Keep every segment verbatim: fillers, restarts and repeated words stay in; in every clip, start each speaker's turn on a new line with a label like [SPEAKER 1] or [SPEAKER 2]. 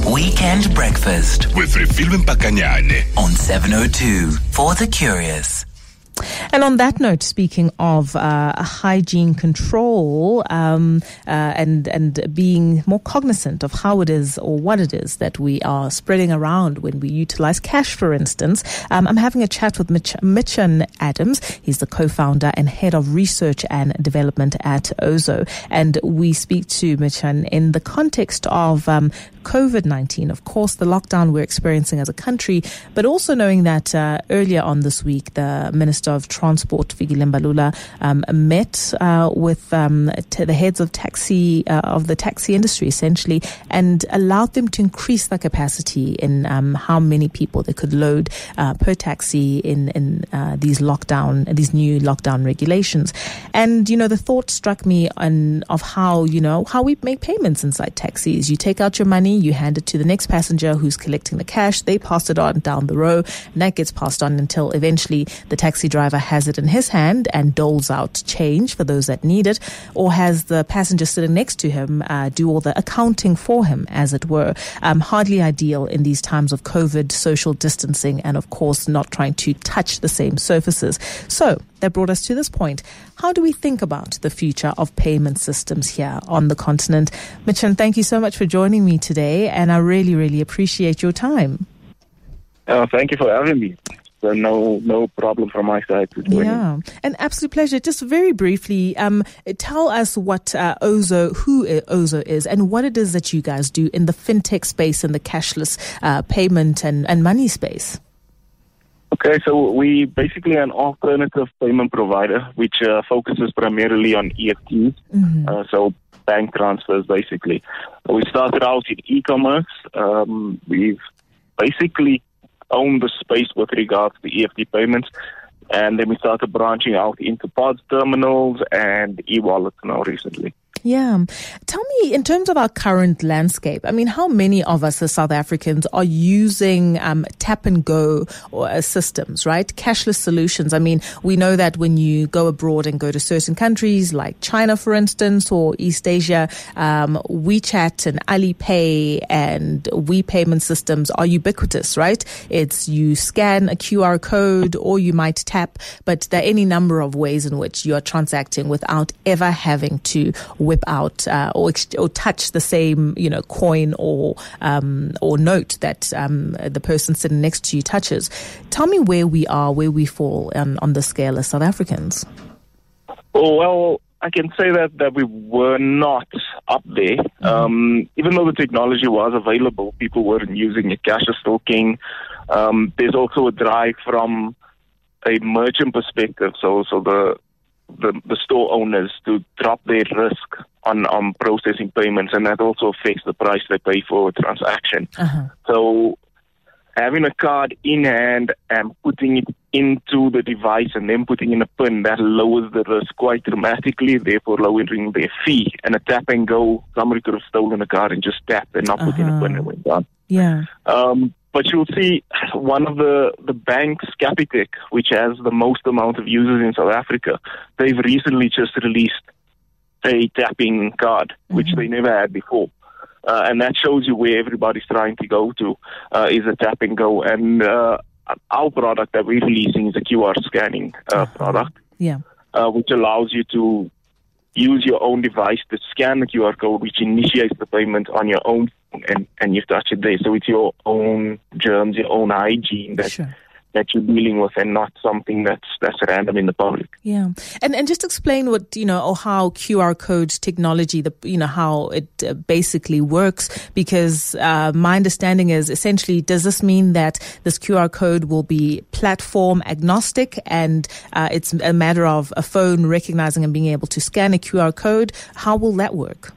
[SPEAKER 1] Weekend Breakfast
[SPEAKER 2] with Refilwe Mpakanyane
[SPEAKER 1] on seven oh two for the curious.
[SPEAKER 3] And on that note, speaking of uh, hygiene control um, uh, and and being more cognizant of how it is or what it is that we are spreading around when we utilize cash, for instance, um, I'm having a chat with Mich- Michan Adams. He's the co-founder and head of research and development at Ozo. And we speak to Michan in the context of um, COVID nineteen, of course, the lockdown we're experiencing as a country, but also knowing that uh, earlier on this week, the Minister of Transport, Fikile Mbalula, um, met uh, with um, t- the heads of taxi uh, of the taxi industry, essentially, and allowed them to increase the capacity in um, how many people they could load uh, per taxi in in uh, these lockdown, these new lockdown regulations. And you know, the thought struck me on of how you know how we make payments inside taxis. You take out your money, you hand it to the next passenger who's collecting the cash. They pass it on down the row, and that gets passed on until eventually the taxi driver has it in his hand and doles out change for those that need it, or has the passenger sitting next to him uh, do all the accounting for him, as it were. Um, hardly ideal in these times of COVID, social distancing, and of course not trying to touch the same surfaces. So that brought us to this point. How do we think about the future of payment systems here on the continent? Michan, thank you so much for joining me today, and I really, really appreciate your time.
[SPEAKER 4] Uh, thank you for having me. So no no problem from my side. To
[SPEAKER 3] yeah, an absolute pleasure. Just very briefly, um, tell us what uh, Ozo, who Ozo is, and what it is that you guys do in the fintech space and the cashless uh, payment and, and money space.
[SPEAKER 4] Okay, so we basically an alternative payment provider which uh, focuses primarily on E F Ts, mm-hmm. uh, so bank transfers basically. We started out in e-commerce. Um, we've basically owned the space with regards to E F T payments, and then we started branching out into P O S terminals and e-wallets now recently.
[SPEAKER 3] Yeah. Tell me, in terms of our current landscape, I mean, how many of us as South Africans are using um, tap and go or uh, systems, right? Cashless solutions. I mean, we know that when you go abroad and go to certain countries like China, for instance, or East Asia, um, WeChat and Alipay and WePayment systems are ubiquitous, right? It's you scan a Q R code or you might tap, but there are any number of ways in which you are transacting without ever having to whip out uh, or, ex- or touch the same, you know, coin or um, or note that um, the person sitting next to you touches. Tell me where we are, where we fall on, on the scale as South Africans.
[SPEAKER 4] Oh, well, I can say that, that we were not up there. Mm-hmm. Um, even though the technology was available, people weren't using it. Cash is still king. Um, there's also a drive from a merchant perspective. So, so the The, the store owners to drop their risk on, on processing payments, and that also affects the price they pay for a transaction. Uh-huh. So having a card in hand and putting it into the device and then putting in a PIN, that lowers the risk quite dramatically, therefore lowering their fee. And a tap and go, somebody could have stolen a card and just tapped and not uh-huh. put in a PIN and went down.
[SPEAKER 3] Yeah.
[SPEAKER 4] Um, But you'll see one of the, the banks, Capitec, which has the most amount of users in South Africa, they've recently just released a tapping card, which mm-hmm. they never had before. Uh, and that shows you where everybody's trying to go to, uh, is a tap and go. And uh, our product that we're releasing is a Q R scanning uh, uh-huh. product,
[SPEAKER 3] yeah,
[SPEAKER 4] uh, which allows you to use your own device to scan the Q R code, which initiates the payment on your own, and, and you touch it there. So it's your own germs, your own hygiene that sure. that you're dealing with, and not something that's that's random in the public.
[SPEAKER 3] Yeah, and and just explain what you know, or how Q R code technology, the you know how it uh, basically works. Because uh, my understanding is essentially, does this mean that this Q R code will be platform agnostic, and uh, it's a matter of a phone recognizing and being able to scan a Q R code? How will that work?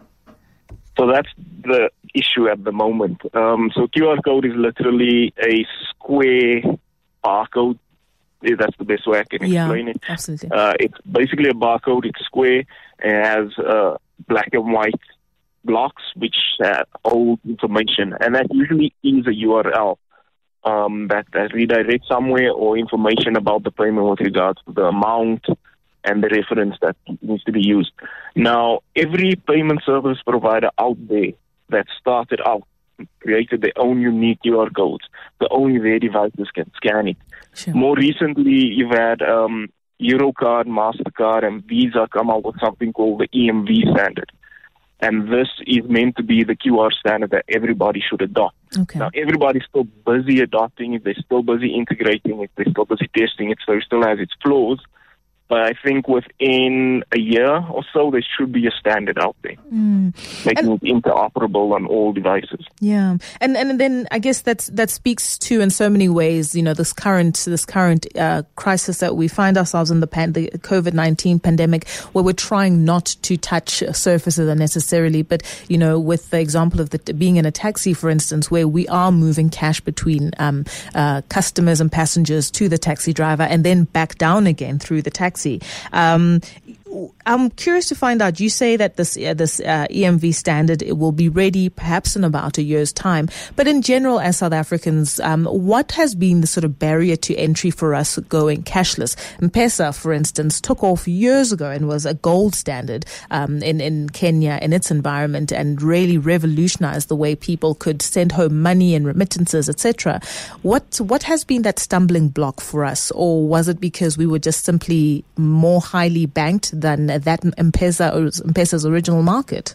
[SPEAKER 4] So that's the issue at the moment. Um, so Q R code is literally a square barcode. That's the best way I can explain
[SPEAKER 3] yeah,
[SPEAKER 4] it.
[SPEAKER 3] Absolutely.
[SPEAKER 4] Uh, it's basically a barcode. It's square and it has uh, black and white blocks which uh, hold information, and that usually is a U R L um, that, that redirects somewhere, or information about the payment with regards to the amount and the reference that needs to be used. Now, every payment service provider out there that started out created their own unique Q R codes, so only their devices can scan it.
[SPEAKER 3] Sure.
[SPEAKER 4] More recently, you've had um, Eurocard, MasterCard, and Visa come out with something called the E M V standard. And this is meant to be the Q R standard that everybody should adopt.
[SPEAKER 3] Okay.
[SPEAKER 4] Now, everybody's still busy adopting it. They're still busy integrating it. They're still busy testing it. So it still has its flaws. But I think within a year or so, there should be a standard out there,
[SPEAKER 3] mm.
[SPEAKER 4] making
[SPEAKER 3] and,
[SPEAKER 4] it interoperable on all devices.
[SPEAKER 3] Yeah, and and then I guess that's that speaks to, in so many ways, you know, this current this current uh, crisis that we find ourselves in, the pan- the COVID nineteen pandemic, where we're trying not to touch surfaces unnecessarily. But you know, with the example of the, being in a taxi, for instance, where we are moving cash between um, uh, customers and passengers to the taxi driver, and then back down again through the taxi. Um, I'm curious to find out, you say that this uh, this uh, E M V standard it will be ready perhaps in about a year's time. But in general, as South Africans, um, what has been the sort of barrier to entry for us going cashless? M-Pesa, for instance, took off years ago and was a gold standard um, in, in Kenya in its environment and really revolutionized the way people could send home money and remittances, et cetera. What, what has been that stumbling block for us? Or was it because we were just simply more highly banked than that M-Pesa or M-Pesa's original market?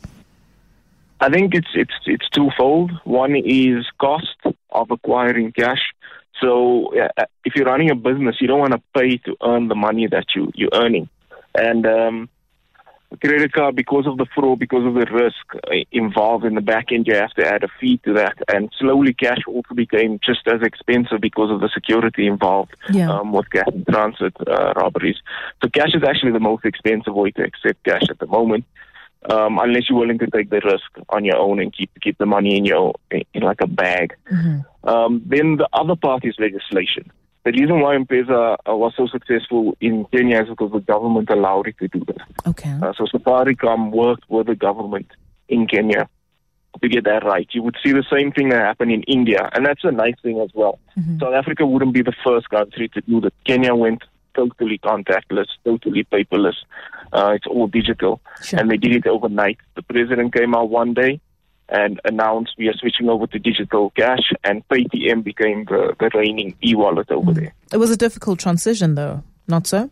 [SPEAKER 4] I think it's it's it's twofold. One is cost of acquiring cash. So uh, if you're running a business, you don't want to pay to earn the money that you you're earning. And um, a credit card, because of the fraud, because of the risk involved in the back end, you have to add a fee to that. And slowly, cash also became just as expensive because of the security involved
[SPEAKER 3] yeah.
[SPEAKER 4] um, with cash and transit uh, robberies. So cash is actually the most expensive way to accept cash at the moment, um, unless you're willing to take the risk on your own and keep keep the money in your in like a bag.
[SPEAKER 3] Mm-hmm.
[SPEAKER 4] Um, then the other part is legislation. The reason why M-Pesa uh, was so successful in Kenya is because the government allowed it to do that.
[SPEAKER 3] Okay.
[SPEAKER 4] Uh, so Safaricom worked with the government in Kenya to get that right. You would see the same thing that happened in India, and that's a nice thing as well.
[SPEAKER 3] Mm-hmm.
[SPEAKER 4] South Africa wouldn't be the first country to do that. Kenya went totally contactless, totally paperless. Uh, it's all digital,
[SPEAKER 3] sure.
[SPEAKER 4] and they did it overnight. The president came out one day and announced we are switching over to digital cash, and Paytm became the, the reigning e-wallet over mm. there.
[SPEAKER 3] It was a difficult transition, though, not so?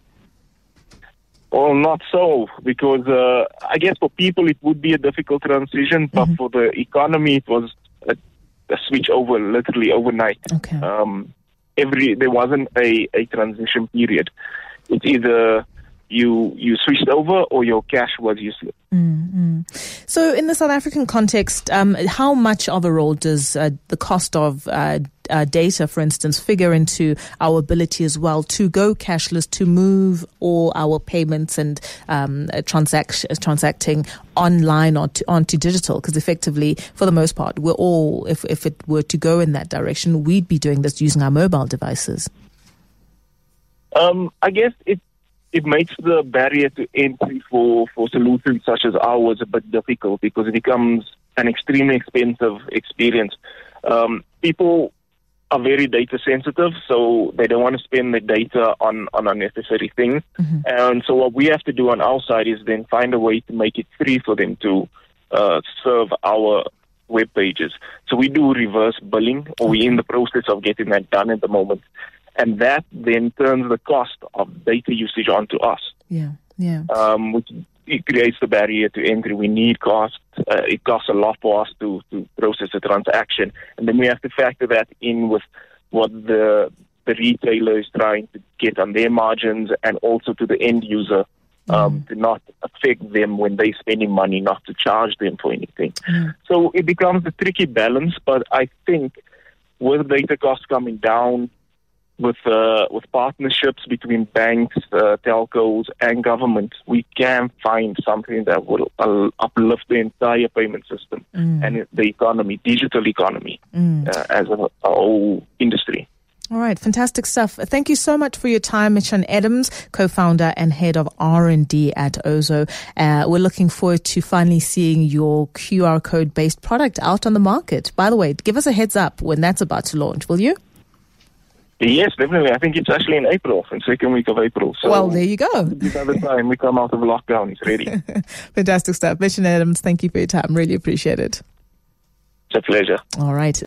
[SPEAKER 4] Well, not so, because uh, I guess for people it would be a difficult transition, but mm-hmm. for the economy it was a, a switch over literally overnight.
[SPEAKER 3] Okay.
[SPEAKER 4] Um, every there wasn't a, a transition period. It's either you you switched over or your cash was useless.
[SPEAKER 3] Mm-hmm. So in the South African context, um, how much of a role does uh, the cost of uh, uh, data, for instance, figure into our ability as well to go cashless, to move all our payments and um, uh, transact- transacting online or to, onto digital? Because effectively, for the most part, we're all, if, if it were to go in that direction, we'd be doing this using our mobile devices.
[SPEAKER 4] Um, I guess it It makes the barrier to entry for, for solutions such as ours a bit difficult because it becomes an extremely expensive experience. Um, people are very data sensitive, so they don't want to spend their data on, on unnecessary things. Mm-hmm. And so what we have to do on our side is then find a way to make it free for them to uh, serve our web pages. So we do reverse billing, or we're in the process of getting that done at the moment. And that then turns the cost of data usage onto us.
[SPEAKER 3] Yeah, yeah.
[SPEAKER 4] Um, which it creates the barrier to entry. We need cost. Uh, it costs a lot for us to, to process a transaction. And then we have to factor that in with what the the retailer is trying to get on their margins, and also to the end user um, mm. to not affect them when they're spending money, not to charge them for anything. Mm. So it becomes a tricky balance, but I think with data costs coming down, with uh, with partnerships between banks, uh, telcos, and government, we can find something that will uh, uplift the entire payment system mm. and the economy, digital economy, mm. uh, as a, a whole industry.
[SPEAKER 3] All right, fantastic stuff. Thank you so much for your time, Mishan Adams, co-founder and head of R and D at Ozo. Uh, we're looking forward to finally seeing your Q R code-based product out on the market. By the way, give us a heads up when that's about to launch, will you?
[SPEAKER 4] Yes, definitely. I think it's actually in April, in second week of April. So
[SPEAKER 3] well, there you go.
[SPEAKER 4] By the time we come out of lockdown, it's ready.
[SPEAKER 3] Fantastic stuff. Mishan Adams, thank you for your time. Really appreciate it.
[SPEAKER 4] It's a pleasure.
[SPEAKER 3] All right.